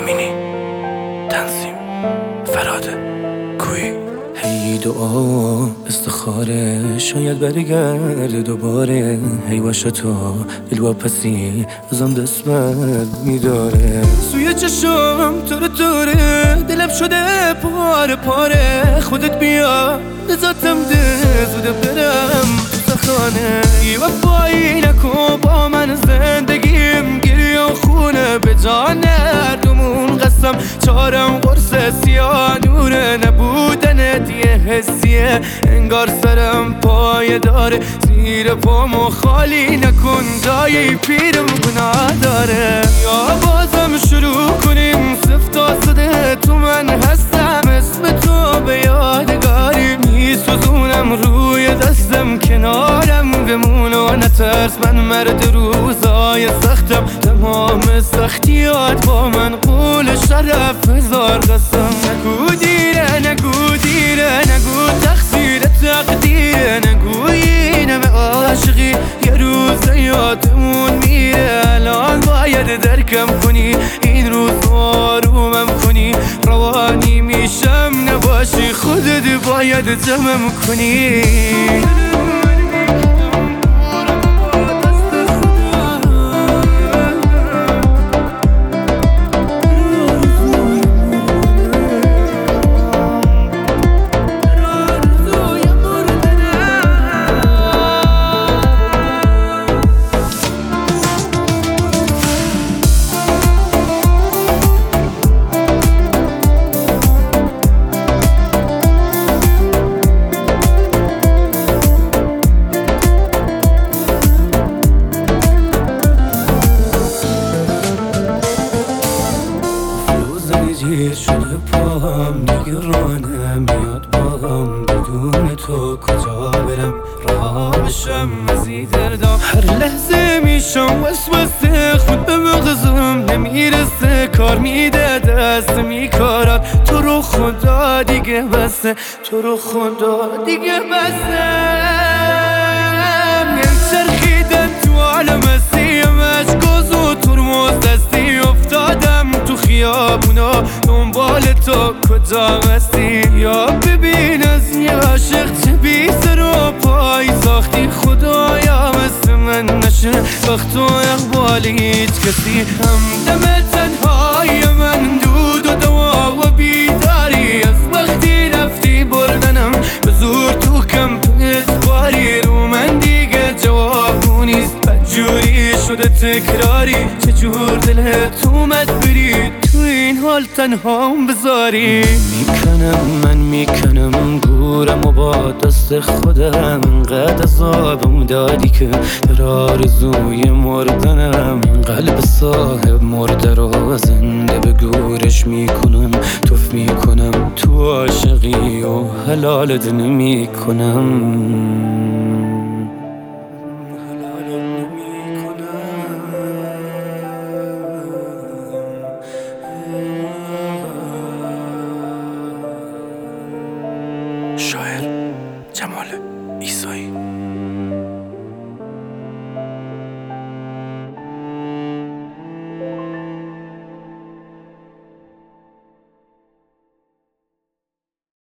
امینی، تنظیم فراده کوی. هی دعا استخاره شاید برگرده دوباره. هی باشه تو دلواپسی ازم دست بر میداره. سوی چشم توره دلم شده پاره پاره. خودت بیا نزاتم ده زوده برم تو خانه. ای وفایی نکن با من زندگیم گریه و خونه به جان هردومون قسم چارم قرص سیاه نوره. نبودنت یه حسیه انگار سرم پایه داره. زیر پامو خالی نکن جایی پیرم گناه داره. یا بازم شروع کنیم صفر تا صده تو من هستم. اسم تو به یادگاری میسوزونم روی دستم. کنارم بمون و نترس من مرد روزای سختم. تمام سختیات با من قول شرف هزار قسم. نگو دیره نگو دیره نگو تقصیر تقدیره. نگو اینم عاشقی یه روز یادمون میره. الان باید درکم کنی این روز آرومم کنی. روانی میشم نباشی خودت باید جمعم کنی. گیر شده پاهم نگرانه میاد باهم. بدون تو کجا برم رها بشم از این دردم. هر لحظه میشم وسوسه خود به مغزم نمیرسه. کار میده دست میکارد تو رو خدا دیگه بسه. تو رو خدا دیگه بسه. چرخیدم تو عالم سیم اشکاز و ترمز دستی. افتادم تو خیابونا دنبال تو کجا هستی. یا ببین از یه عاشق چه بی سر و پای ساختی. خدایا مثل من نشه وقت و اقبال هیچ کسی. همدم تنهای من دود و دوا و بیداری. از وقتی رفتی بردنم به زور تو کمپ اجباری. رو من دیگه جوابو نیست بدجوری شده تکراری. چجور دلت اومد بری تو این حال تنهام بذاری. من میکنم گورم و با دست خودم. انقدر عذابم دادی که در آرزوی مردنم. قلب صاحب مرده رو زنده به گورش میکنم. توف میکنم تو عاشقی و حلالت نمیکنم. شاعر جمال ایسایی.